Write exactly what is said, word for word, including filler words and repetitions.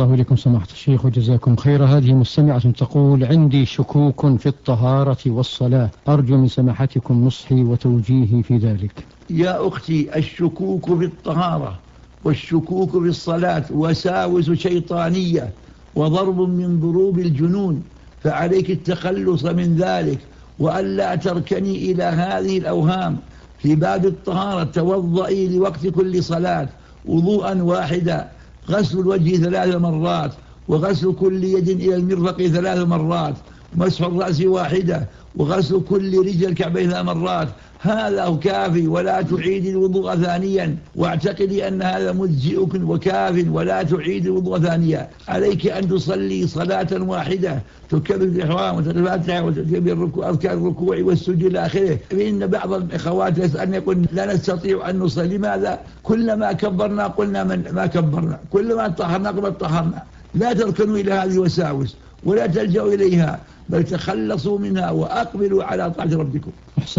الله إليكم سماحة الشيخ وجزاكم خير. هذه مستمعة تقول: عندي شكوك في الطهارة والصلاة، أرجو من سماحتكم نصحي وتوجيهي في ذلك. يا أختي، الشكوك في الطهارة والشكوك في الصلاة وساوس شيطانية وضرب من ضروب الجنون، فعليك التخلص من ذلك وألا تركني إلى هذه الأوهام. في باب الطهارة: توضئي لوقت كل صلاة وضوءا واحدا، غسل الوجه ثلاث مرات، وغسل كل يد إلى المرفق ثلاث مرات، مسح الرأس واحدة، وغسل كل رجل الكعبين ثلاث مرات. هذا كافي، ولا تعيد الوضوء ثانيا، واعتقدي أن هذا مجزئك وكاف، ولا تعيد الوضوء ثانيا. عليك أن تصلي صلاة واحدة تكبر الإحرام وتتفاتح وتكبر أذكار الركوع والسجود إلى آخره. فإن بعض الأخوات يسألني يقول: لا نستطيع أن نصلي. لماذا؟ كلما كبرنا قلنا من ما كبرنا، كلما طهرنا قلنا طهرنا. لا تركنوا إلى هذه الوساوس ولا تلجأوا إليها، بل تخلصوا منها وأقبلوا على طاعة ربكم.